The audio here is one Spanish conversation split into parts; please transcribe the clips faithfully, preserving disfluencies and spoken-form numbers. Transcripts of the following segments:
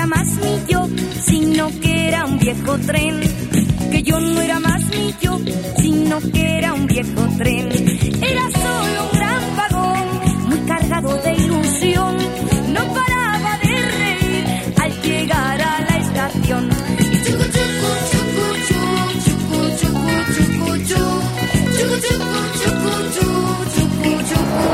más mi yo, sino que era un viejo tren. Que yo no era más mi yo, sino que era un viejo tren. Era solo un gran vagón, muy cargado de ilusión. No paraba de reír al llegar a la estación. Chucu, chucu, chucu, chucu, chucu, chucu, chucu, chucu, chucu, chucu, chucu, chucu.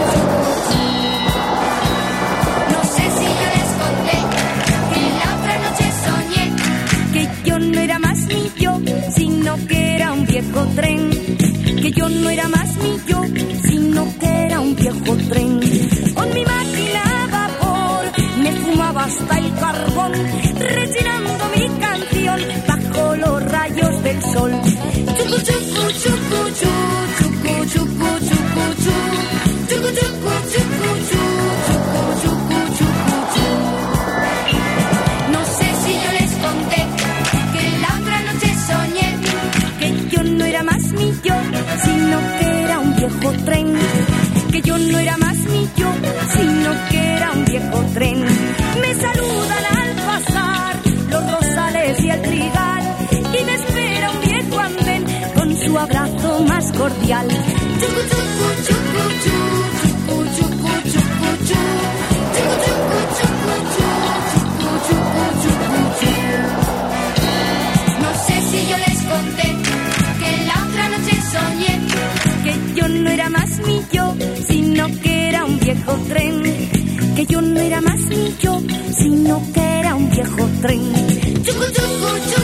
No sé si yo les conté que la otra noche soñé que yo no era más mi yo, sino que era un viejo tren. Que yo no era más mi yo, sino que era un viejo tren. Con mi máquina a vapor me fumaba hasta el carbón, rellenando mi canción bajo los rayos del sol. Chucu, chucu, chucu, chucu, chucu, chucu, chucu, chucu, chucu, chucu, chucu, chucu, chucu, chucu. No sé si yo les conté que la otra noche soñé que yo no era más mi yo, sino que era un viejo tren. Que yo no era más mi yo, sino que era un viejo tren. Me saludan al pasar los rosales y el trigal, y me espera un viejo andén con su abrazo más cordial. Chucu, chucu, chucu, chucu, chucu, chucu, chucu, chucu, chucu, chucu, chucu, chucu, chucu. No sé si yo les conté que la otra noche soñé que yo no era más mi yo, sino que era un viejo tren. Que yo no era más mi yo, sino que era un viejo tren. Chucu, chucu, chucu.